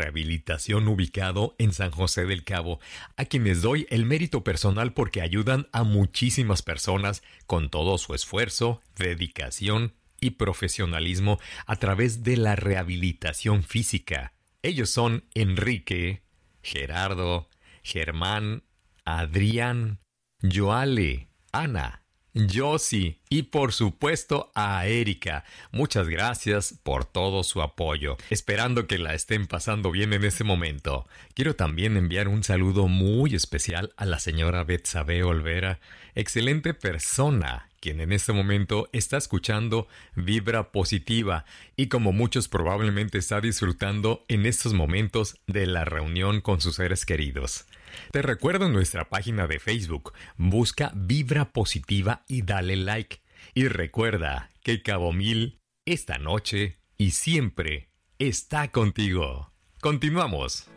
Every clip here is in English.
rehabilitación ubicado en San José del Cabo, a quienes doy el mérito personal porque ayudan a muchísimas personas con todo su esfuerzo, dedicación y profesionalismo a través de la rehabilitación física. Ellos son Enrique, Gerardo, Germán, Adrián, Joale, Ana, Josie y por supuesto a Erika. Muchas gracias por todo su apoyo. Esperando que la estén pasando bien en este momento. Quiero también enviar un saludo muy especial a la señora Betsabe Olvera, excelente persona, quien en este momento está escuchando Vibra Positiva y como muchos probablemente está disfrutando en estos momentos de la reunión con sus seres queridos. Te recuerdo en nuestra página de Facebook, busca Vibra Positiva y dale like. Y recuerda que Cabo Mil, esta noche y siempre está contigo. Continuamos.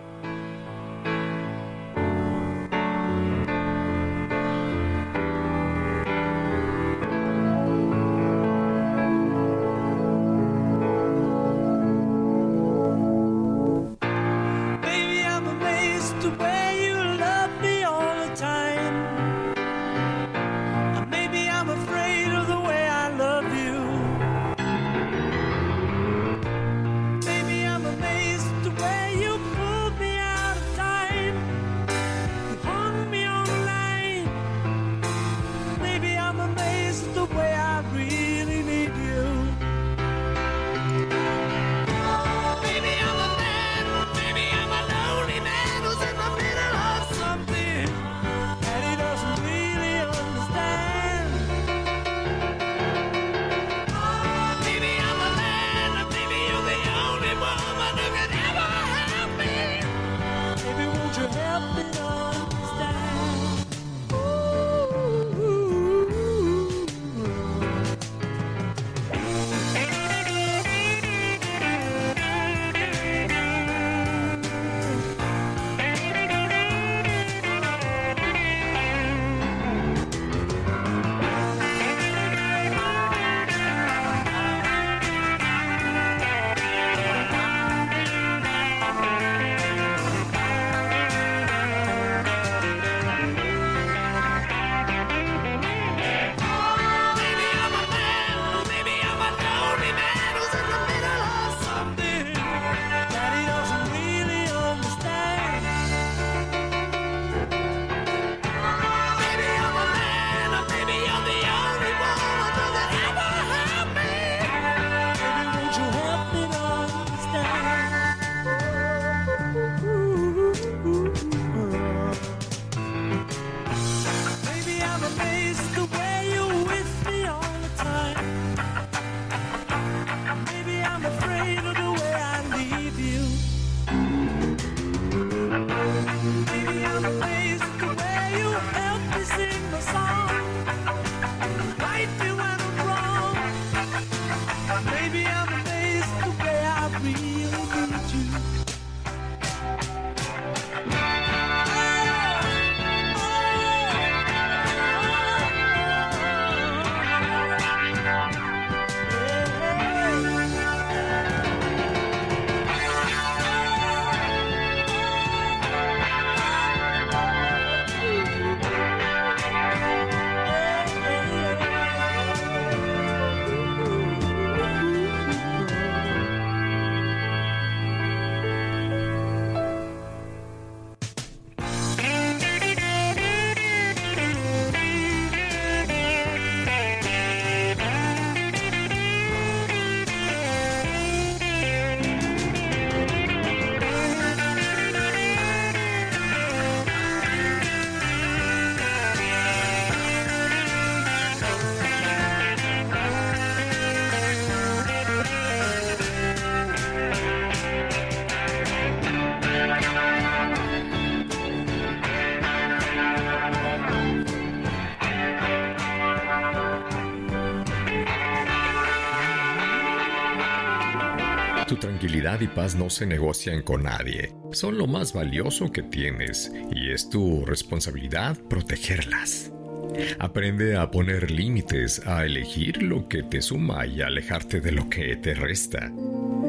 Tu tranquilidad y paz no se negocian con nadie. Son lo más valioso que tienes y es tu responsabilidad protegerlas. Aprende a poner límites, a elegir lo que te suma y a alejarte de lo que te resta.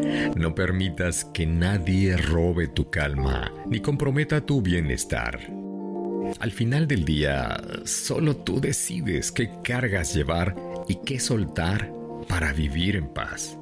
No permitas que nadie robe tu calma ni comprometa tu bienestar. Al final del día, solo tú decides qué cargas llevar y qué soltar para vivir en paz.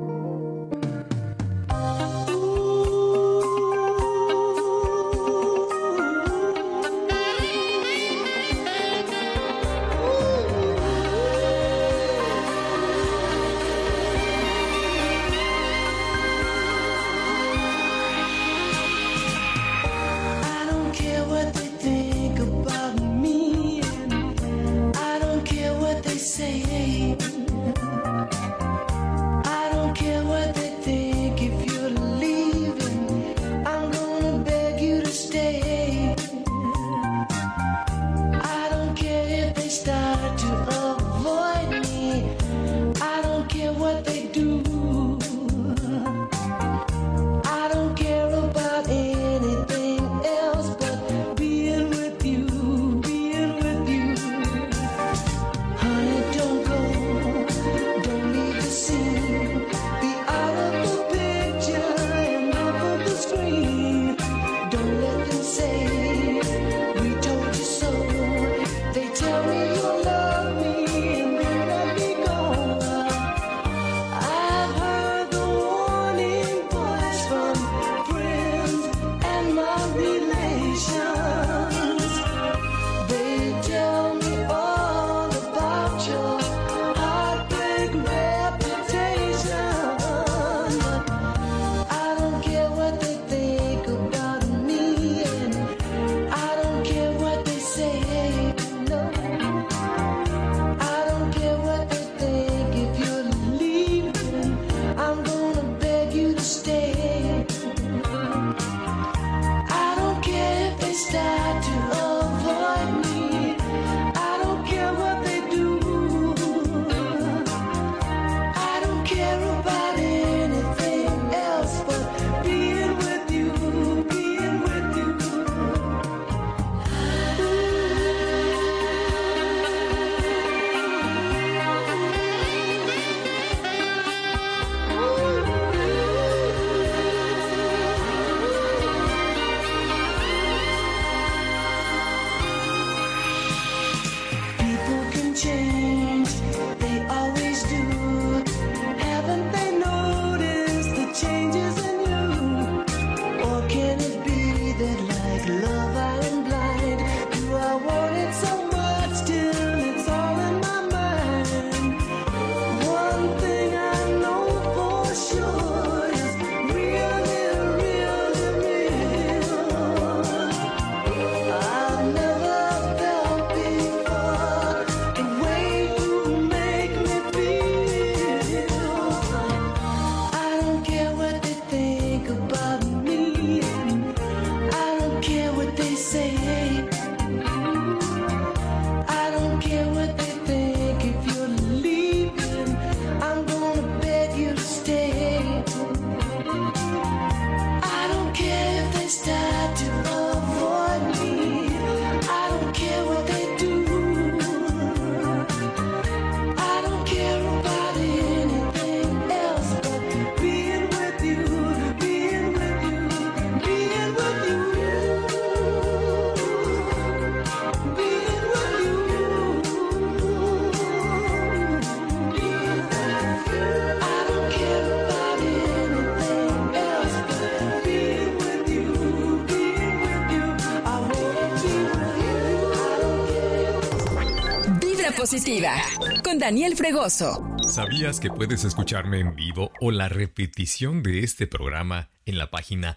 Positiva, con Daniel Fregoso. ¿Sabías que puedes escucharme en vivo o la repetición de este programa en la página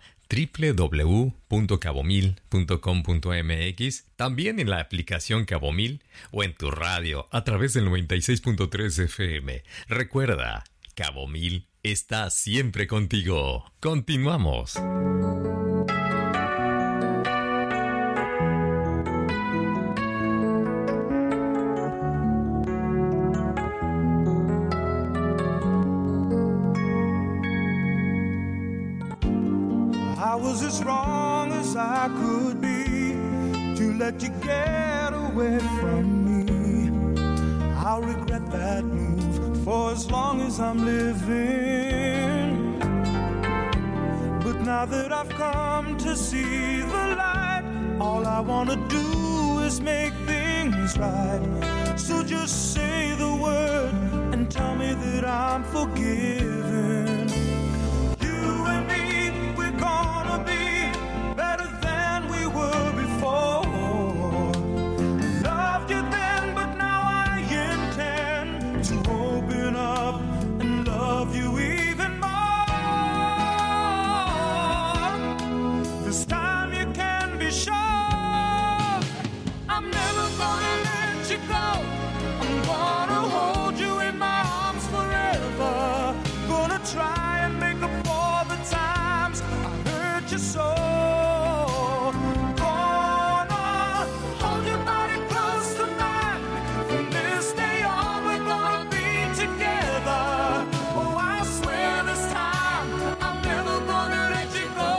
www.cabomil.com.mx, también en la aplicación Cabomil o en tu radio a través del 96.3 FM? Recuerda, Cabomil está siempre contigo. Continuamos. I was as wrong as I could be to let you get away from me. I'll regret that move for as long as I'm living. Now that I've come to see the light, all I wanna do is make things right. So just say the word and tell me that I'm forgiven. You and me, we're gonna be better than we were before. Loved you then, but now I intend to open up and love you even more. This time you can be sure I'm never gonna let you go. I'm gonna hold you in my arms forever. Gonna try and make up for the times I hurt you so. Gonna hold your body close to mine. From this day on, we're gonna be together. Oh, I swear this time I'm never gonna let you go.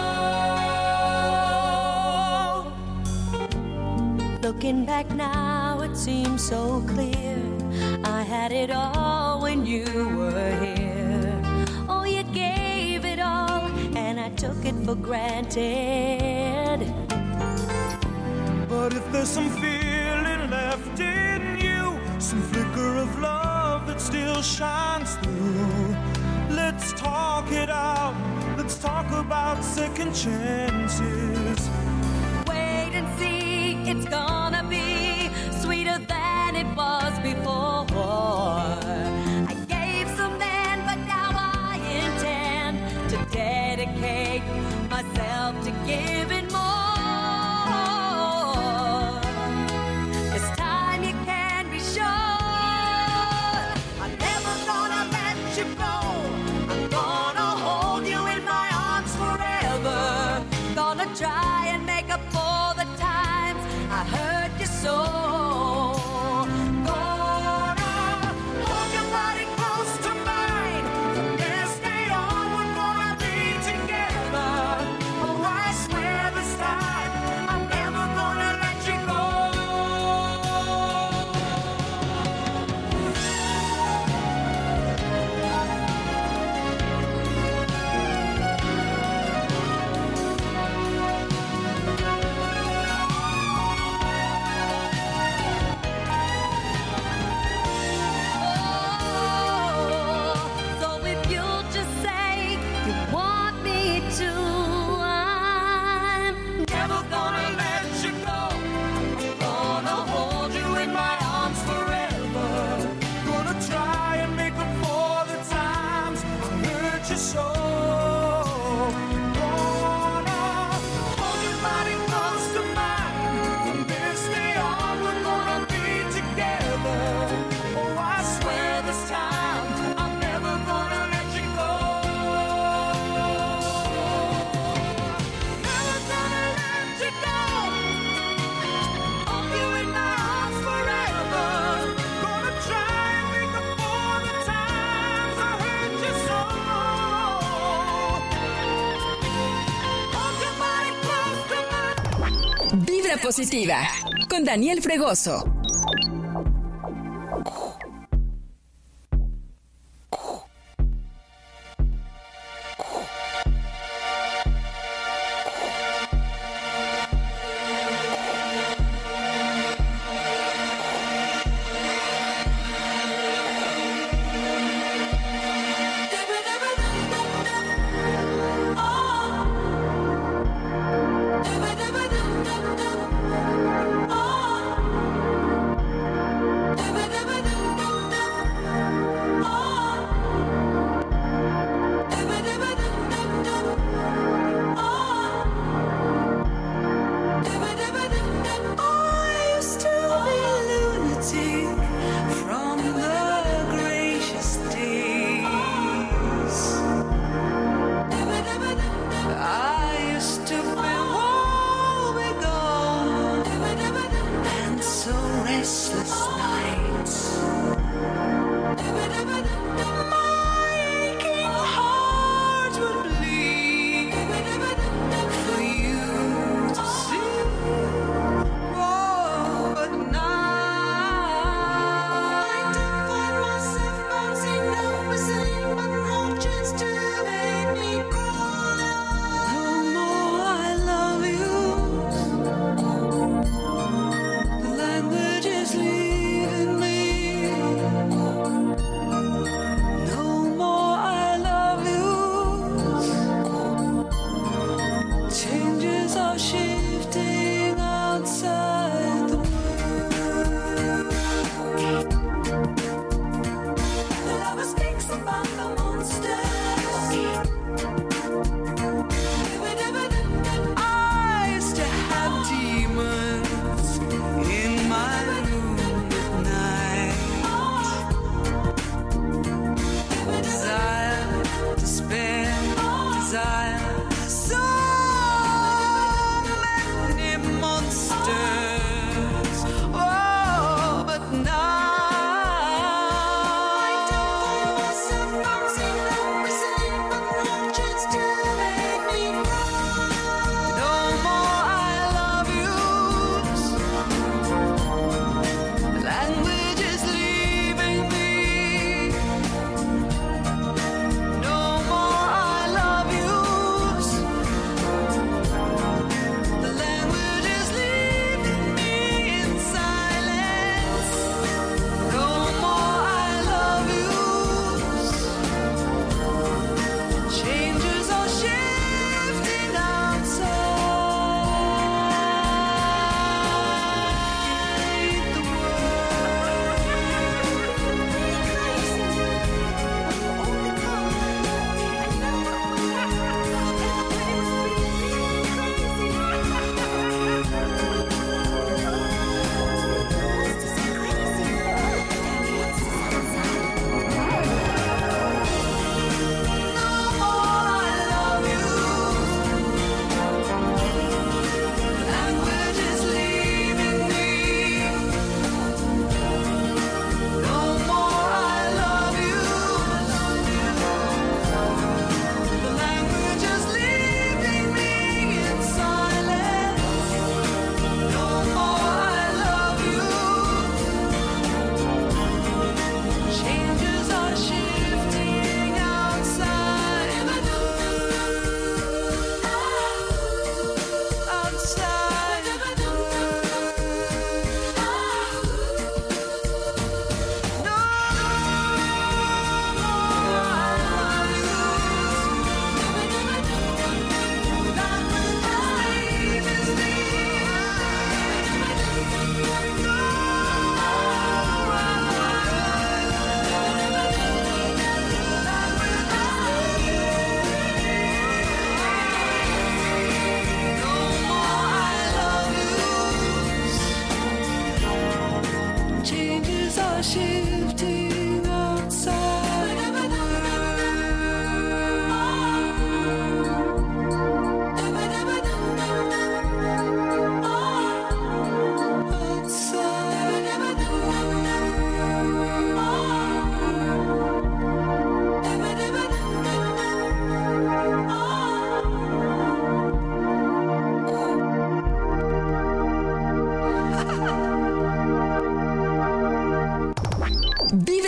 Looking back now, it seems so clear. I had it all when you were here. Oh, you gave it all, and I took it for granted. But if there's some feeling left in you, some flicker of love that still shines through, let's talk it out. Let's talk about second chances. Wait and see, it's gonna be sweeter than it was before. I gave some then, but now I intend to dedicate myself to giving more. This time you can be sure I'm never gonna let you go. I'm gonna hold you in my arms forever. Gonna try and make up for the times I hurt you so. Gonna hold your body close to mine. From this day on, we're gonna be together. Oh, I swear this time I'm never gonna let you go. So if you'll just say you want me to, I'm never gonna let you go. I'm gonna hold you in my arms forever. Gonna try and make up for the times I hurt you so. Gonna hold your body close to mine. From this day on, we're gonna be together. Oh, I swear this time I'm never gonna let you go. Never gonna let you go. Hold you in my arms forever. Gonna try and make up for the times I hurt you so. Hold your body close to mine. Vibra positiva con Daniel Fregoso. Oh.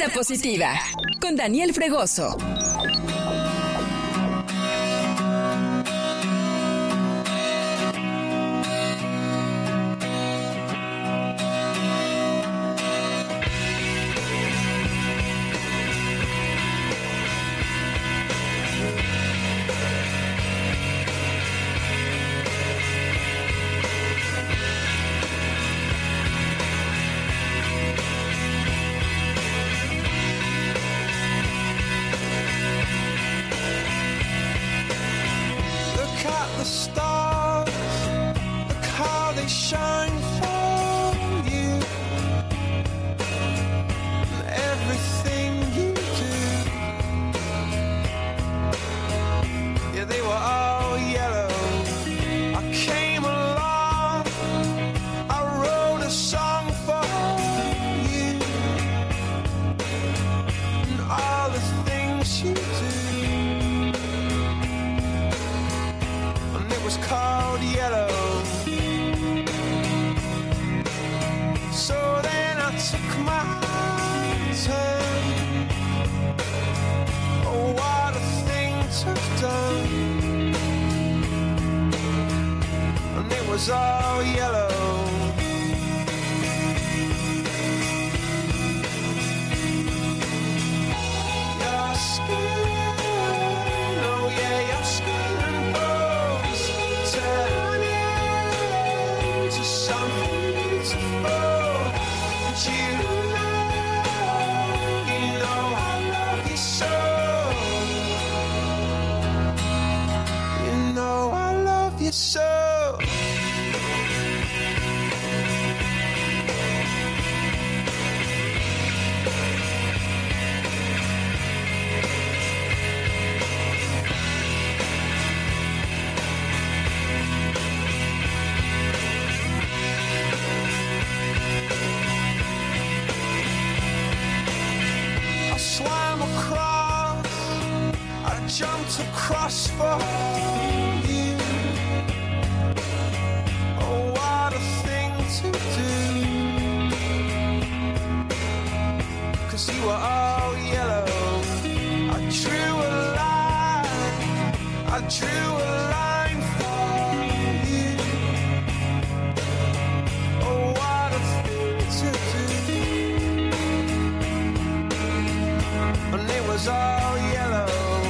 Vibra positiva con Daniel Fregoso. All yellow. Your skin, oh yeah, your skin and bones turn into something beautiful. And you know I love you so. You know I love you so. Jumped across for you. Oh, what a thing to do. 'Cause you were all yellow. I drew a line for you. Oh, what a thing to do. And it was all yellow.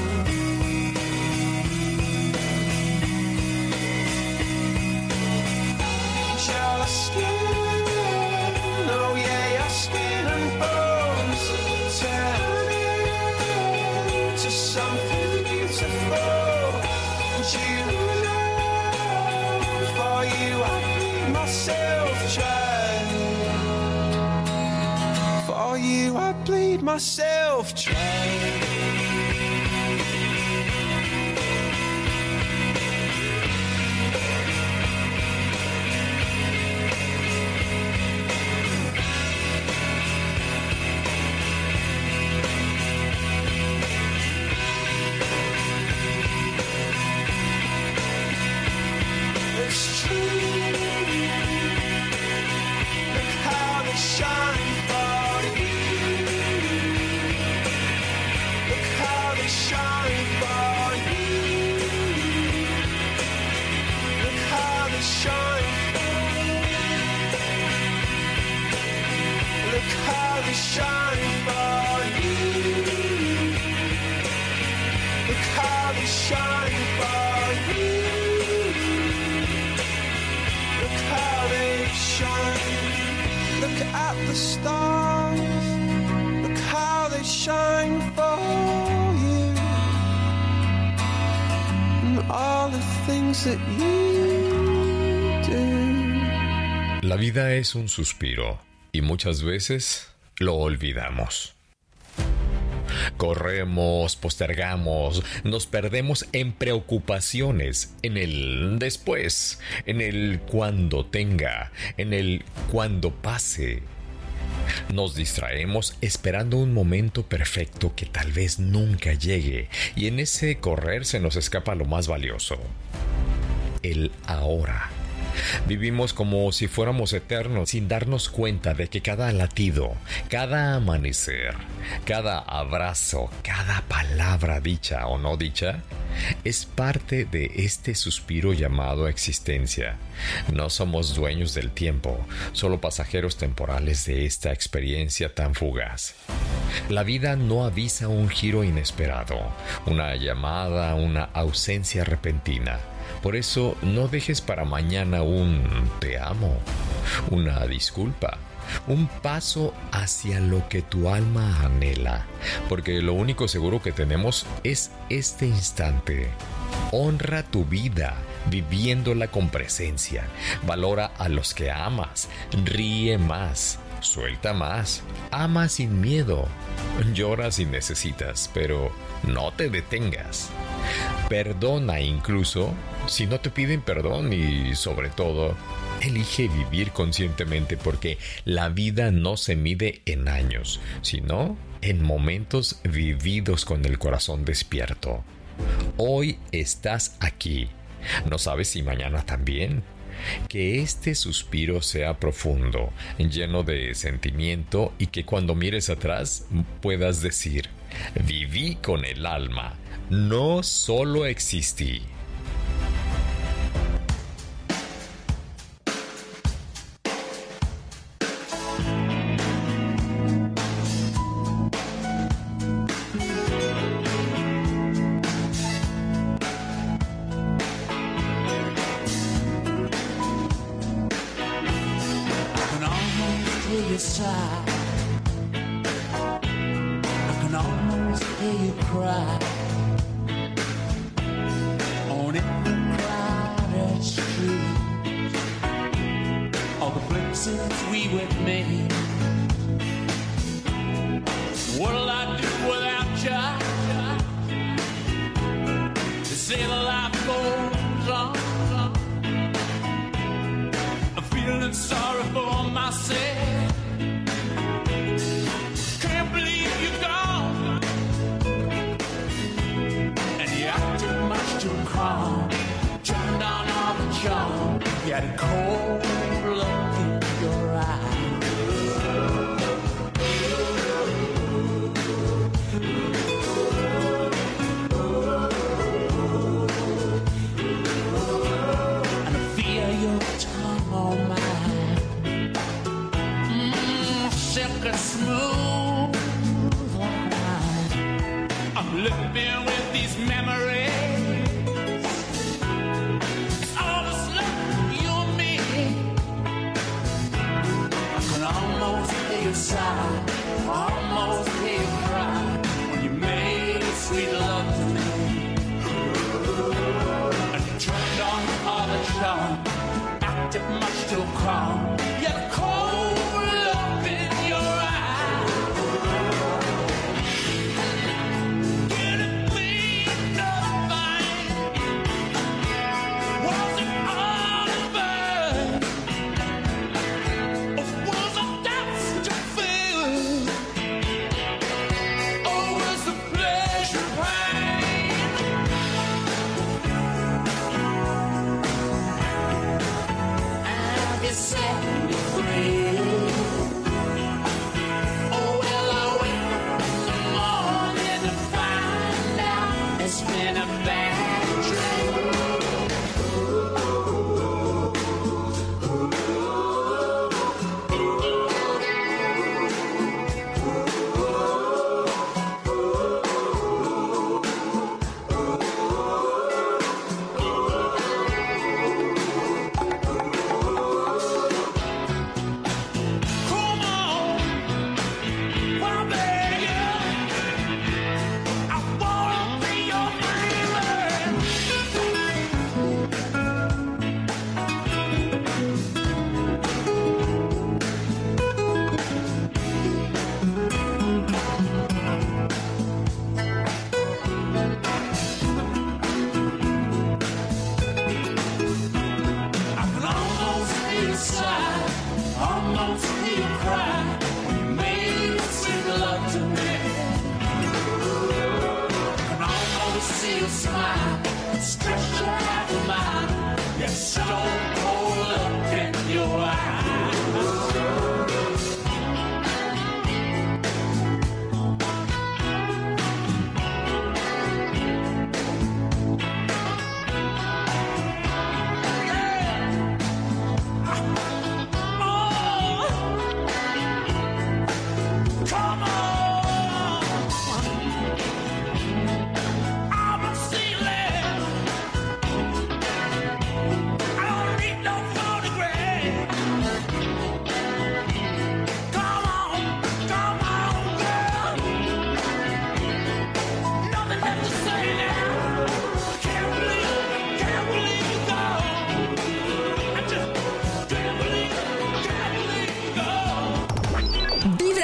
Myself trying. It's true. Look how they shine for you. Shine for you. Look how they shine. Look how they shine for you. Look how they shine for you. Look how they shine. Look at the stars. Look how they shine for you. All the things that you do. La vida es un suspiro y muchas veces lo olvidamos. Corremos, postergamos, nos perdemos en preocupaciones, en el después, en el cuando tenga, en el cuando pase. Nos distraemos esperando un momento perfecto que tal vez nunca llegue, y en ese correr se nos escapa lo más valioso: el ahora. Vivimos como si fuéramos eternos sin darnos cuenta de que cada latido, cada amanecer, cada abrazo, cada palabra dicha o no dicha es parte de este suspiro llamado existencia. No somos dueños del tiempo, solo pasajeros temporales de esta experiencia tan fugaz. La vida no avisa un giro inesperado, una llamada, una ausencia repentina. Por eso no dejes para mañana un te amo, una disculpa, un paso hacia lo que tu alma anhela, porque lo único seguro que tenemos es este instante. Honra tu vida, viviéndola con presencia. Valora a los que amas, ríe más, suelta más, ama sin miedo, llora si necesitas, pero no te detengas. Perdona incluso si no te piden perdón y, sobre todo, elige vivir conscientemente porque la vida no se mide en años, sino en momentos vividos con el corazón despierto. Hoy estás aquí. ¿No sabes si mañana también? Que este suspiro sea profundo, lleno de sentimiento y que cuando mires atrás puedas decir: viví con el alma, no solo existí. I can almost hear you cry on every crowded street. All the places we would meet. What'll I do without you? They say the life goes on. I'm feeling sorry for myself. Turned on all the charm. You had a cold look in your eyes. And I feel your tongue on mine. Silky smooth like wine. I'm living with these memories. Side, almost hear you cry when you made sweet love to me. And you turned on all the charm, acted much too calm. You had a cold look in your eyes. Did it mean nothing? Was it all in vain? Or was it that to feel? Or was the pleasure pain?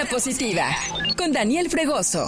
Vibra positiva con Daniel Fregoso.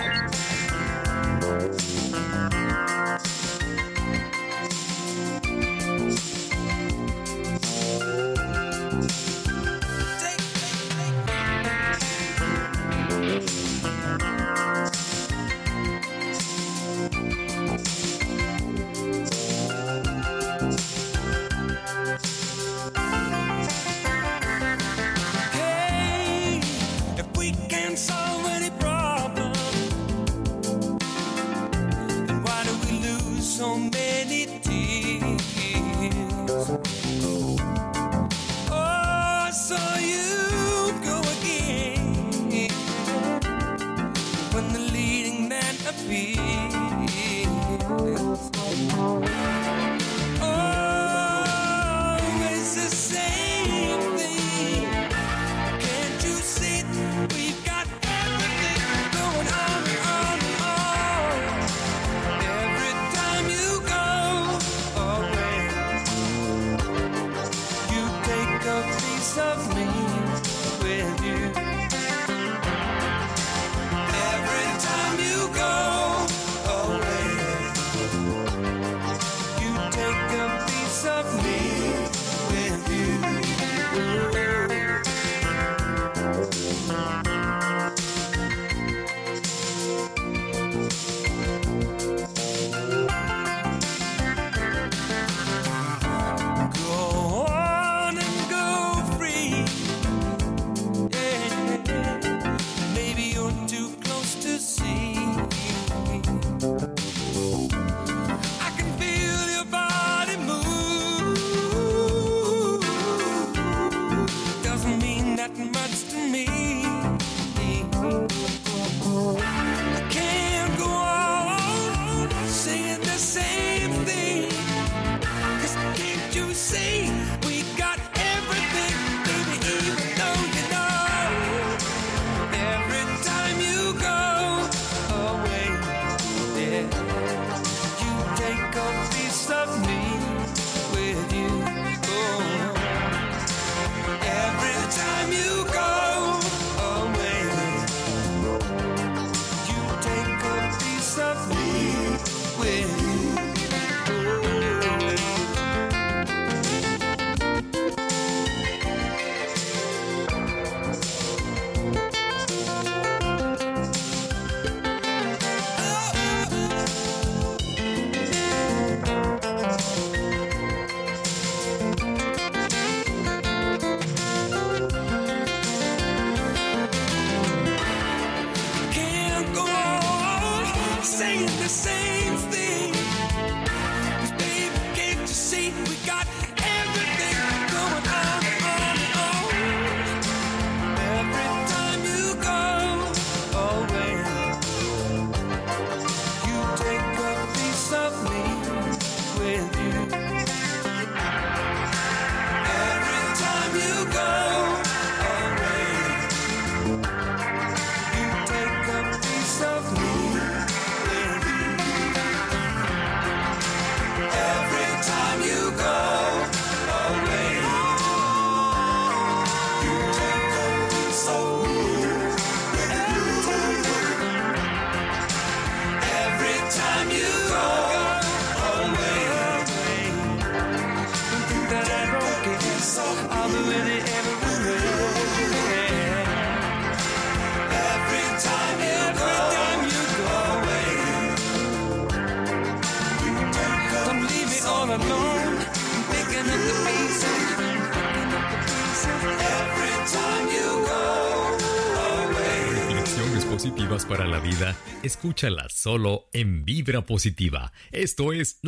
Positivas para la vida, escúchalas solo en Vibra Positiva. Esto es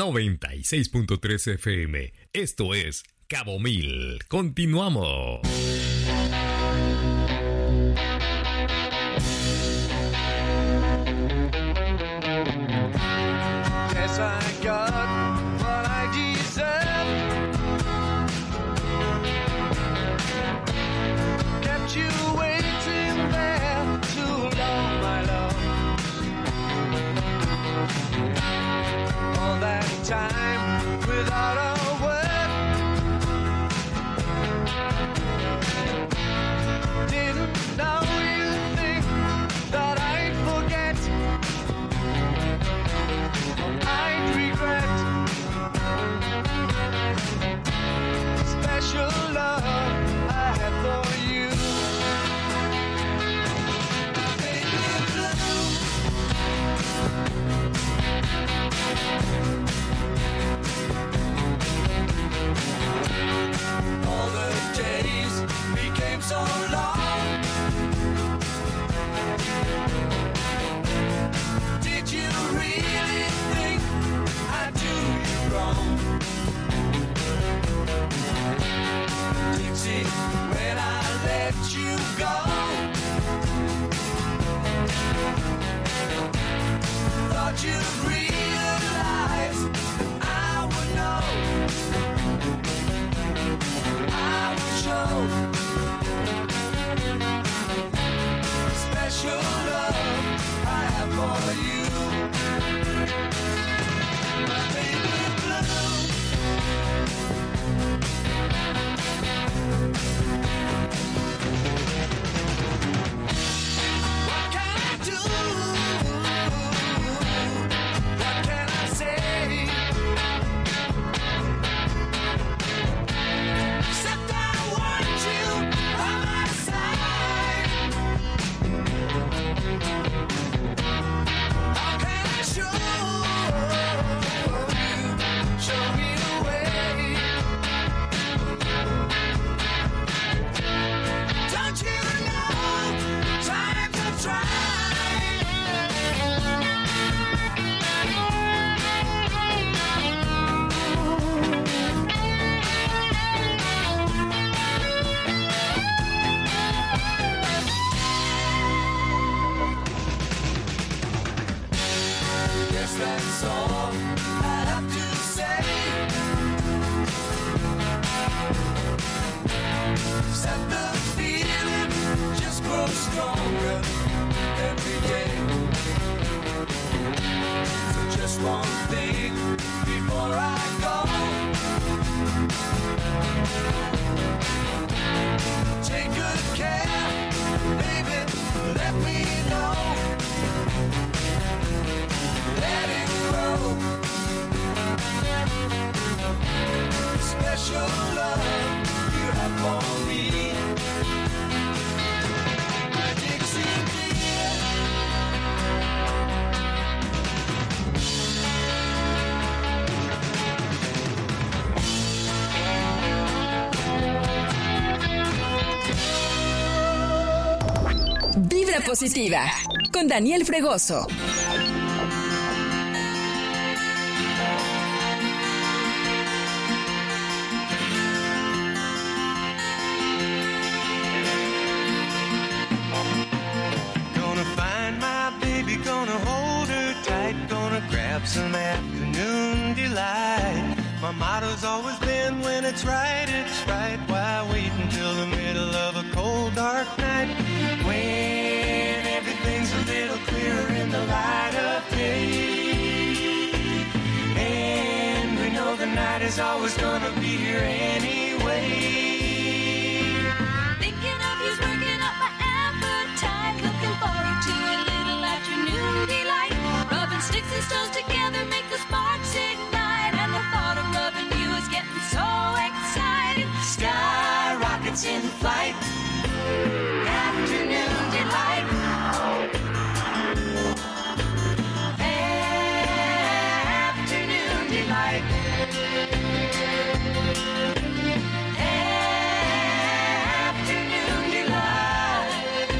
96.3 FM. Esto es Cabo Mil. Continuamos. Yes, I got what I deserve. Kept you waiting there too long, my love. All that time without a word. let you go. Thought you'd realize I would know. I would show special love I have for you. My baby blue. What can I do? What can I say? Except I want you by my side. How can I show me the way? Don't you know times I've tried? Guess that's all I have to say. Except the feeling just grows stronger every day. So just one thing before I go. Take good care, baby, let me know. Let it grow. Special love you have for me. My Dixie dear. Vibra positiva con Daniel Fregoso. Gonna find my baby, gonna hold her tight, gonna grab some afternoon delight. My motto's always been when it's right, why wait until the middle of a cold dark night? When everything's a little clearer in the light of day. And we know the night is always gonna be here anyway. Thinking of you's working up my appetite. Looking forward to a little afternoon delight. Rubbing sticks and stones together make the sparks ignite. And the thought of rubbing you is getting so exciting. Sky rockets in flight. Afternoon delight. Afternoon delight. Afternoon delight.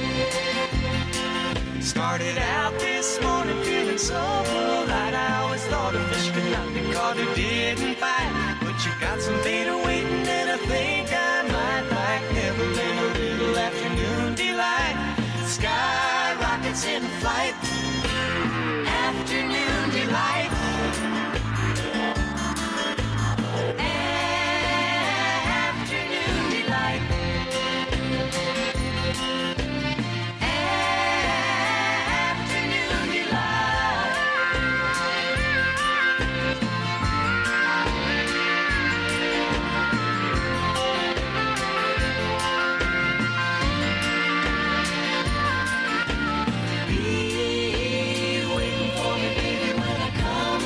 Started out this morning feeling so polite. I always thought a fish could not be caught who didn't bite. But you got some beta waiting and I think I might like Neverland, a little afternoon delight. Sky rockets in flight. Afternoon delight. Afternoon delight. Afternoon delight. Be waiting for me, baby, when I come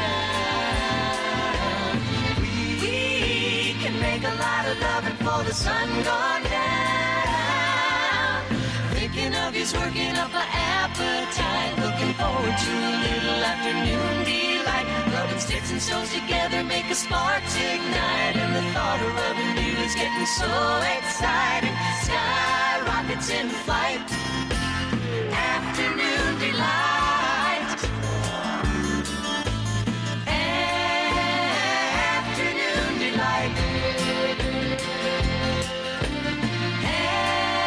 around. We can make a lot of loving before the sun gone down. Thinking of you's working up an appetite. Looking forward to a little afternoon delight. Rubbing sticks and stones together make a sparks ignite. And the thought of rubbing you is getting so exciting. Sky rockets in flight. Afternoon delight. Afternoon delight.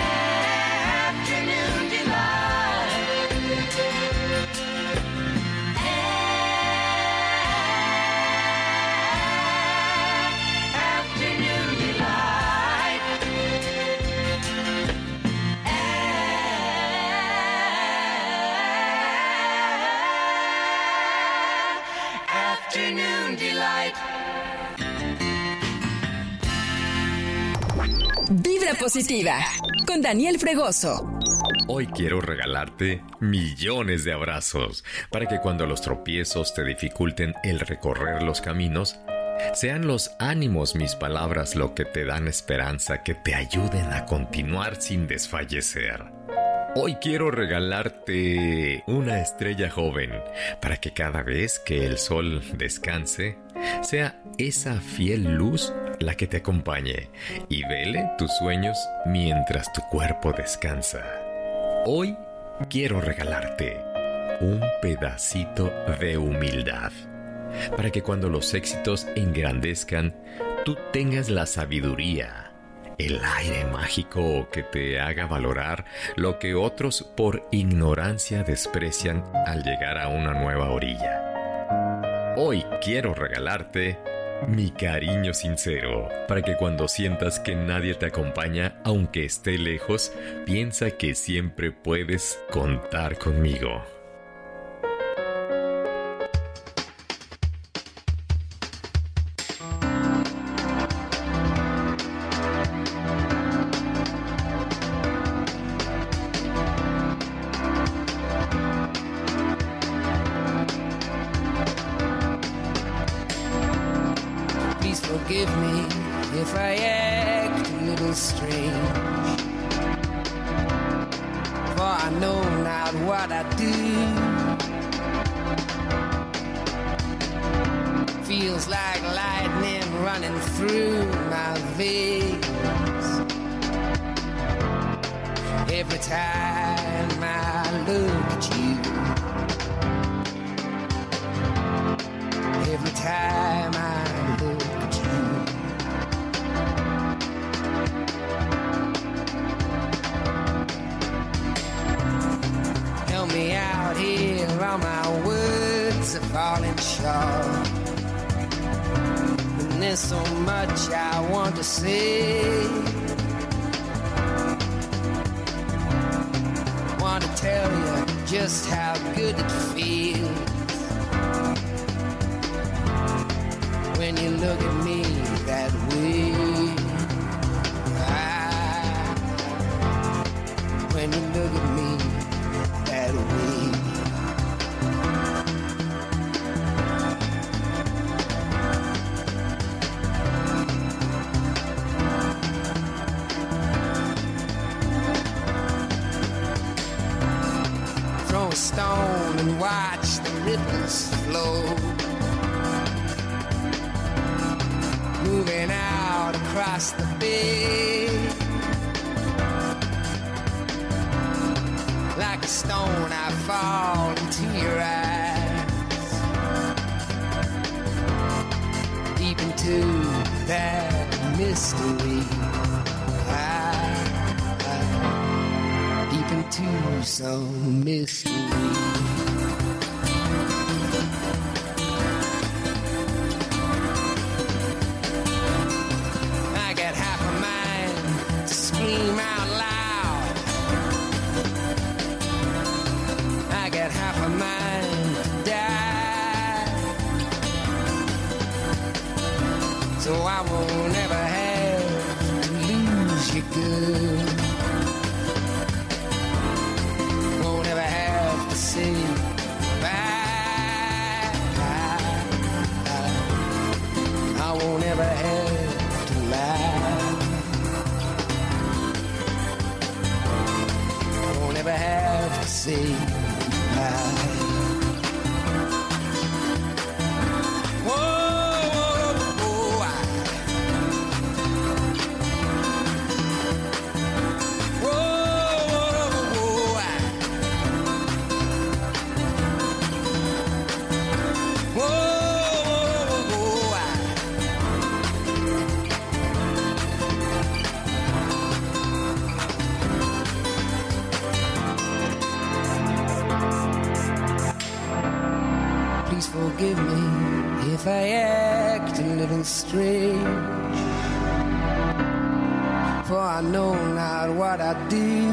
Vibra positiva con Daniel Fregoso. Hoy quiero regalarte millones de abrazos para que cuando los tropiezos te dificulten el recorrer los caminos, sean los ánimos, mis palabras, lo que te dan esperanza, que te ayuden a continuar sin desfallecer. Hoy quiero regalarte una estrella joven para que cada vez que el sol descanse, sea esa fiel luz la que te acompañe y vele tus sueños mientras tu cuerpo descansa. Hoy quiero regalarte un pedacito de humildad para que cuando los éxitos engrandezcan, tú tengas la sabiduría, el aire mágico que te haga valorar lo que otros por ignorancia desprecian al llegar a una nueva orilla. Hoy quiero regalarte mi cariño sincero, para que cuando sientas que nadie te acompaña, aunque esté lejos, piensa que siempre puedes contar conmigo. Forgive me if I act a little strange, for I know not what I do. Feels like lightning running through my veins every time I look at you. Every time I look at you. Help me out here, all my words are falling short. And there's so much I want to say. Want to tell you just how good it feels when you look at me that way. When you look at me that way. Throw a stone and watch the ripples flow, moving out across the bay. Like a stone I fall into your eyes, deep into that mystery. Deep into some mystery. So I won't ever have to lose you, girl. Won't ever have to say bye. I won't ever have to lie. I won't ever have to say bye. Forgive me if I act a little strange, for I know not what I do.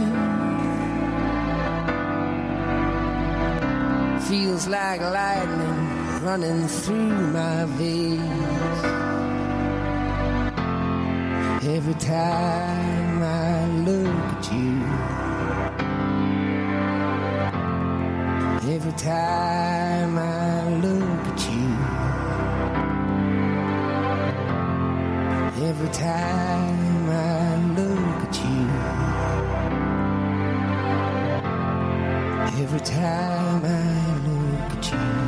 Feels like lightning running through my veins Every time I look at you, every time I look at you, every time I look at you, every time I look at you.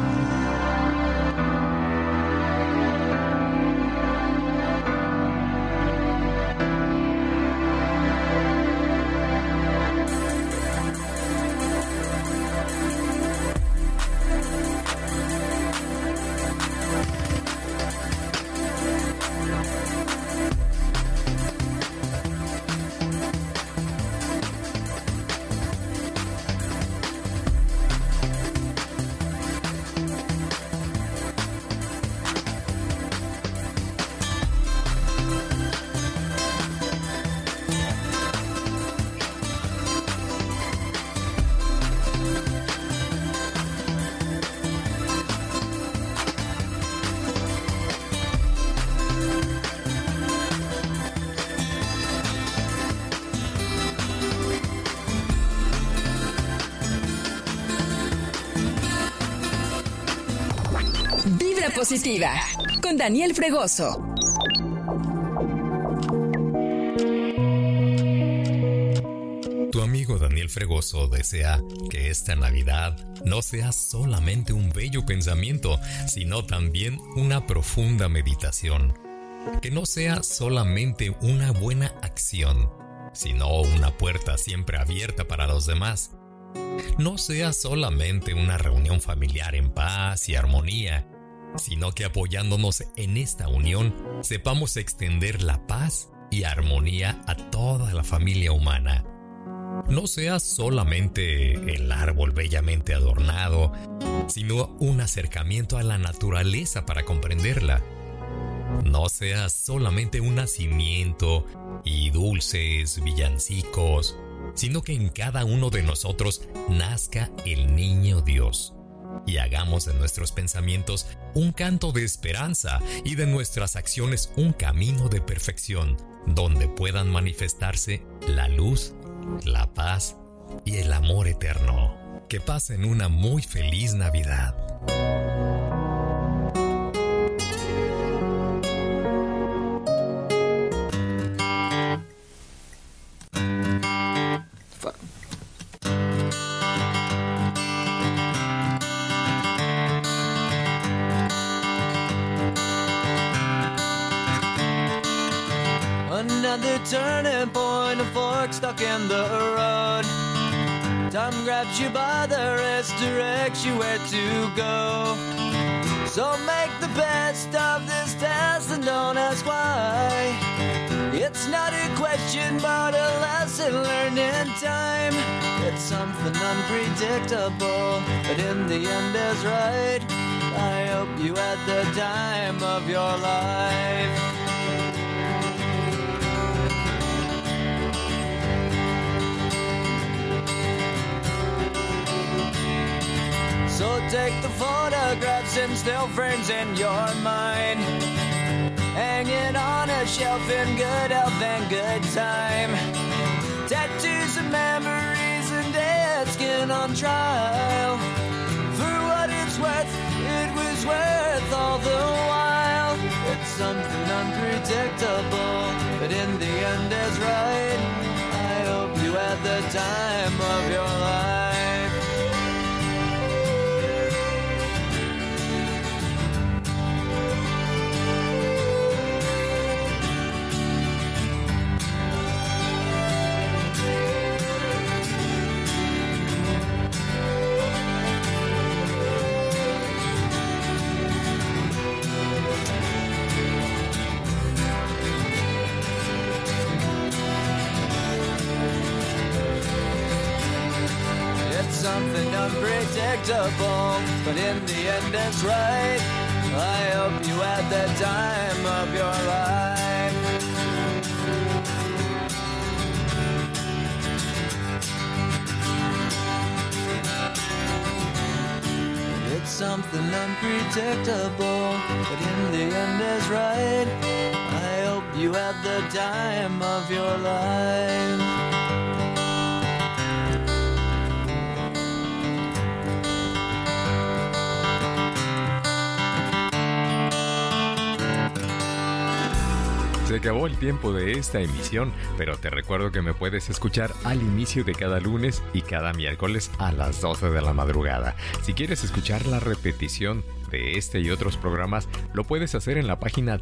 Vibra positiva con Daniel Fregoso. Tu amigo Daniel Fregoso desea que esta Navidad no sea solamente un bello pensamiento, sino también una profunda meditación. Que no sea solamente una buena acción, sino una puerta siempre abierta para los demás. No sea solamente una reunión familiar en paz y armonía, sino que apoyándonos en esta unión, sepamos extender la paz y armonía a toda la familia humana. No sea solamente el árbol bellamente adornado, sino un acercamiento a la naturaleza para comprenderla. No sea solamente un nacimiento y dulces, villancicos, sino que en cada uno de nosotros nazca el niño Dios. Y hagamos de nuestros pensamientos un canto de esperanza y de nuestras acciones un camino de perfección, donde puedan manifestarse la luz, la paz y el amor eterno. Que pasen una muy feliz Navidad. Another turning point, a fork stuck in the road. Time grabs you by the wrist, directs you where to go. So make the best of this test and don't ask why. It's not a question but a lesson learned in time. It's something unpredictable, but in the end is right. I hope you had the time of your life. So take the photographs and still frames in your mind, hanging on a shelf in good health and good time. Tattoos and memories and dead skin on trial. For what it's worth, it was worth all the while. It's something unpredictable, but in the end is right. I hope you had the time of your life. Something unpredictable, but in the end it's right. I hope you had the time of your life. It's something unpredictable, but in the end is right. I hope you at the time of your life. Se acabó el tiempo de esta emisión, pero te recuerdo que me puedes escuchar al inicio de cada lunes y cada miércoles a las 12 de la madrugada. Si quieres escuchar la repetición de este y otros programas, lo puedes hacer en la página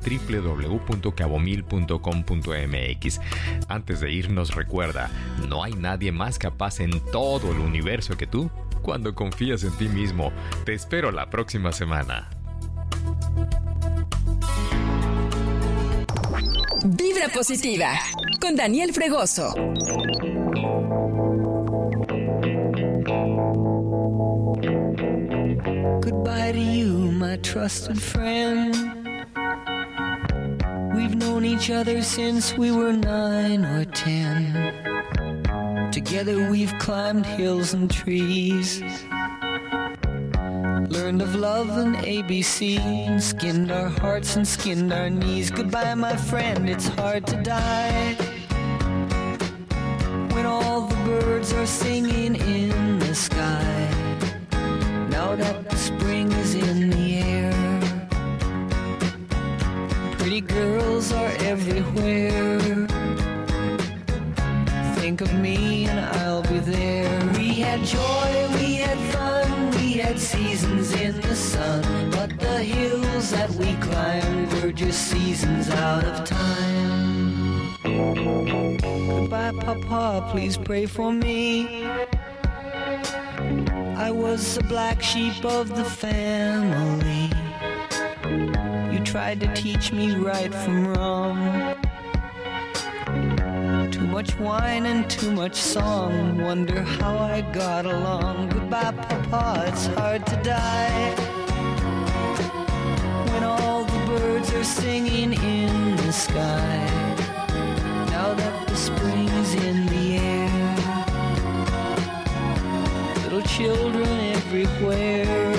www.cabomil.com.mx. Antes de irnos, recuerda, no hay nadie más capaz en todo el universo que tú cuando confías en ti mismo. Te espero la próxima semana. Vibra positiva con Daniel Fregoso. Goodbye to you, my trusted friend. We've known each other since we were 9 or 10. Together we've climbed hills and trees, learned of love and ABC, and skinned our hearts and skinned our knees. Goodbye, my friend, it's hard to die when all the birds are singing in the sky. Now that the spring is in the air, pretty girls are everywhere. Think of me and I'll be there. We had joy, we had fun, we had seasons in the sun, but the hills that we climbed were just seasons out of time. Goodbye, Papa, please pray for me. I was the black sheep of the family. You tried to teach me right from wrong. Too much wine and too much song, wonder how I got along. Goodbye, Papa, it's hard to die when all the birds are singing in the sky. Now that the spring is in the air, little children everywhere.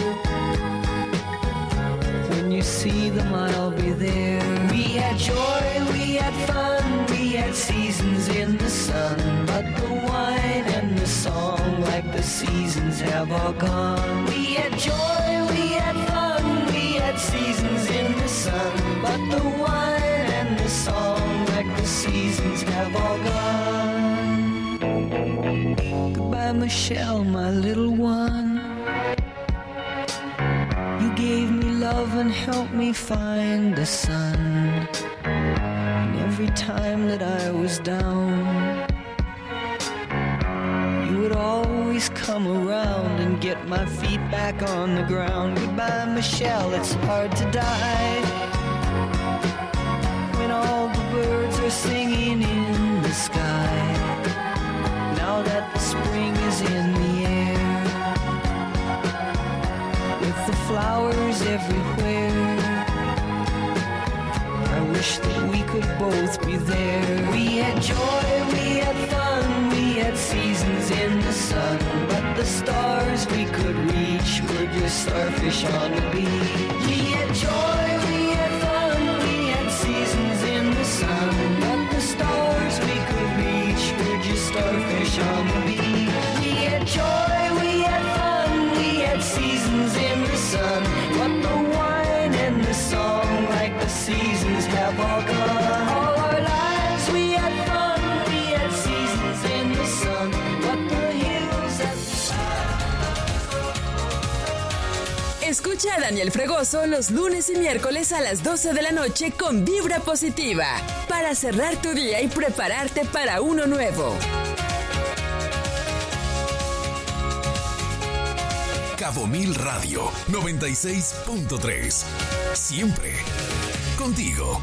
When you see them, I'll be there. We had joy, we had fun, we had seasons in the sun, but the wine and the song, like the seasons, have all gone. We had joy, we had fun, we had seasons in the sun, but the wine and the song, like the seasons, have all gone. Goodbye, Michelle, my little one. You gave me love and helped me find the sun. And every time that I was down, you would always come around and get my feet back on the ground. Goodbye, Michelle, it's hard to die when all the birds are singing in the sky. Now that the spring is in the air, with the flowers everywhere, I wish that we could both be there. We had joy, we had fun, we had seasons in the sun, but the stars we could reach were just starfish on the beach. We had joy, we had fun, we had seasons in the sun, but the stars we could reach were just starfish on the beach. We had joy, we had fun, we had seasons in the sun, but the wine and the song, like the seasons, have all gone. All our lives we had fun, we had seasons in the sun, but the hills that... Escucha a Daniel Fregoso los lunes y miércoles a las 12 de la noche con Vibra Positiva, para cerrar tu día y prepararte para uno nuevo. Cabo Mil Radio 96.3. Siempre contigo.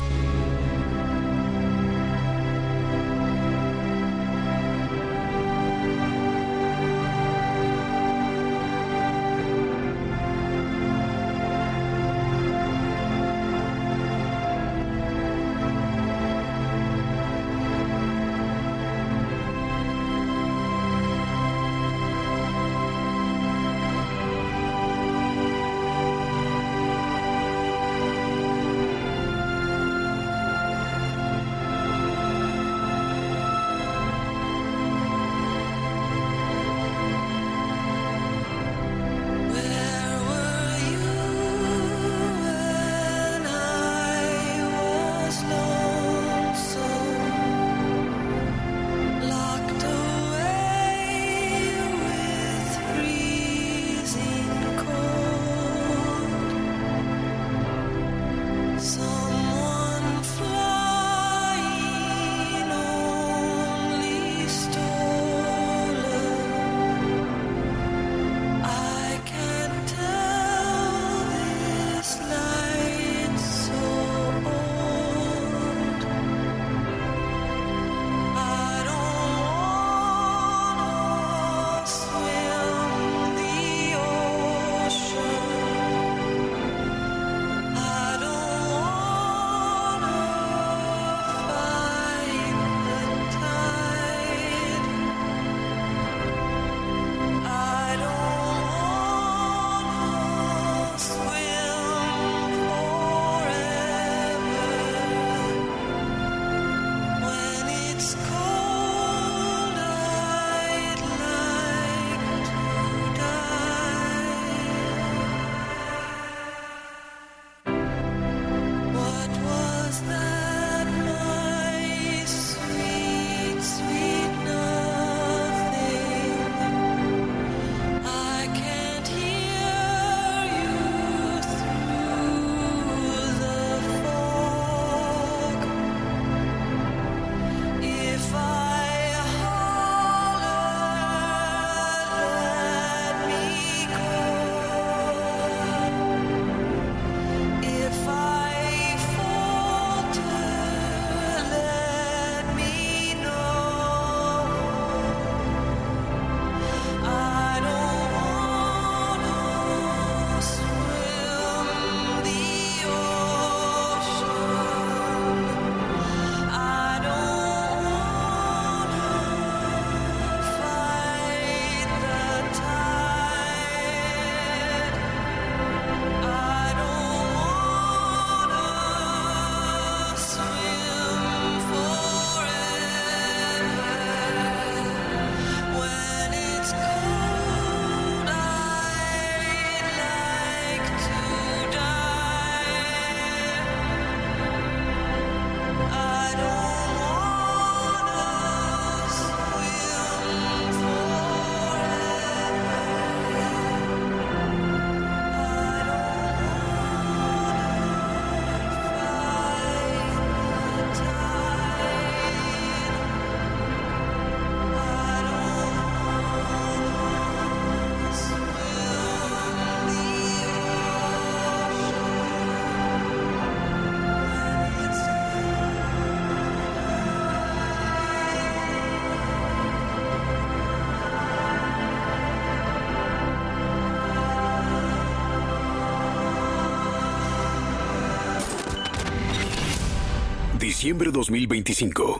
Diciembre 2025.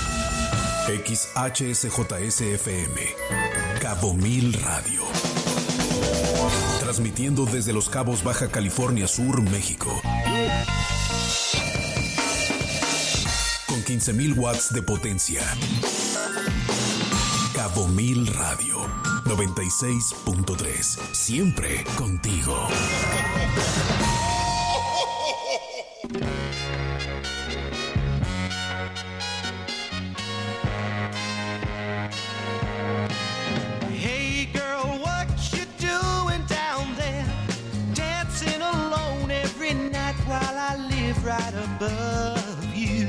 XHSJS-FM, Cabo Mil Radio. Transmitiendo desde Los Cabos, Baja California Sur, México. Con 15,000 watts de potencia. Cabo Mil Radio 96.3. Siempre contigo. Hey girl, what you doing down there? Dancing alone every night while I live right above you.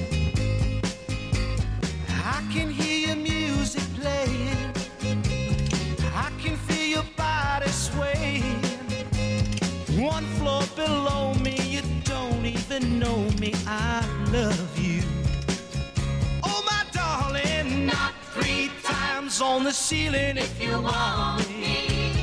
I can hear your music playing. I can feel your body swaying. One floor below me, you don't even know me. I love you. Oh my darling, not 3 times on the ceiling if you want me.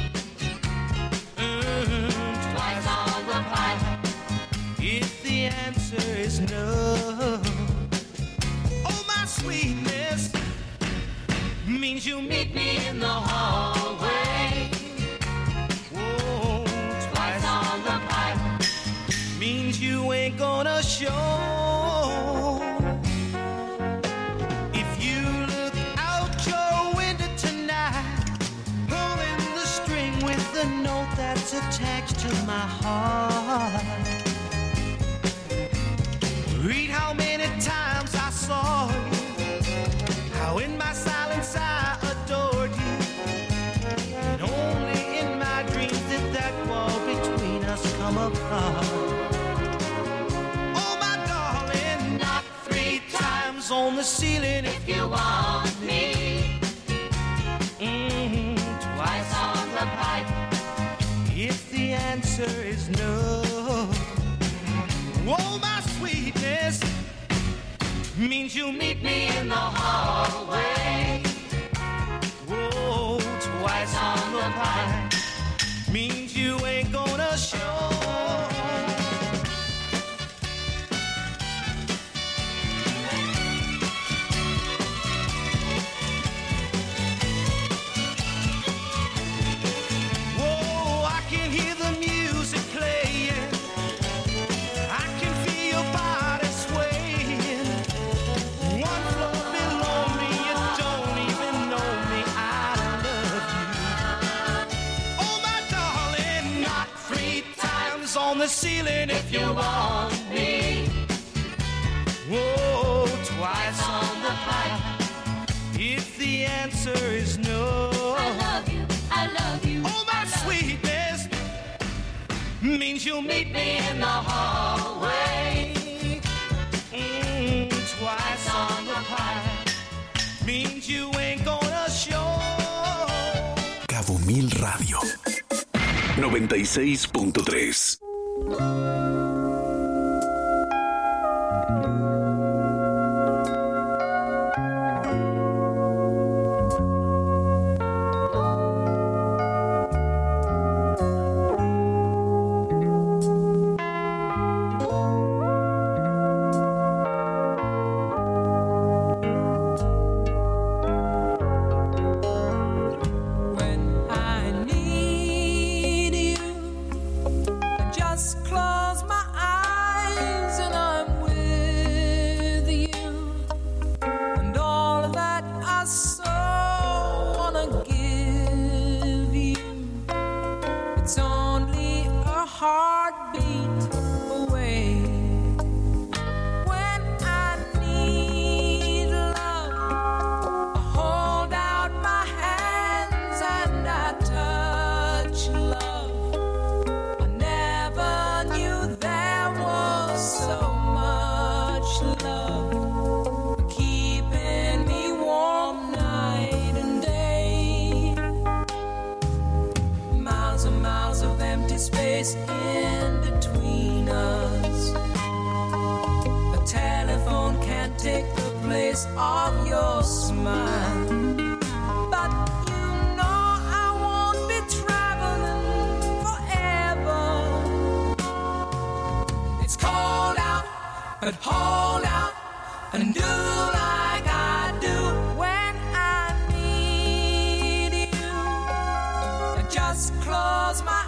Twice on the pipe if the answer is no. Oh my sweetness means you meet me in the hallway. Whoa, twice on the pipe means you ain't gonna show. If you look out your window tonight, pulling the string with the note that's attached to my heart. Read how many times I saw you, how in my silence I adored you, and only in my dreams did that wall between us come apart. Oh my darling, knock 3 times on the ceiling if you want me. Twice on the pipe if the answer is no. Oh my sweetness means you meet me in the hallway. Whoa, twice on the pipe means you ain't gonna show. Whoa, I can hear the music playing. I can feel your body swaying. One floor below me, you don't even know me. I love you. Oh my darling, knock 3 times on the ceiling if you want me. Whoa, twice on the pipe if the answer is no. I love you, I love you. Oh my sweetness means you'll meet me in the hallway. Twice on the pipe means you ain't gonna show. Cabo Mil Radio 96.3. When I need you, I just close my eyes and I'm with you. And all that I so wanna give you, it's only a heartbeat away. When I need love, I hold out my hands and I touch love. I never knew there was so much love keeping me warm night and day. Miles and miles of empty space in between us. A telephone can't take the place of your smile. But you know I won't be traveling forever. It's cold out, but hold out. just close my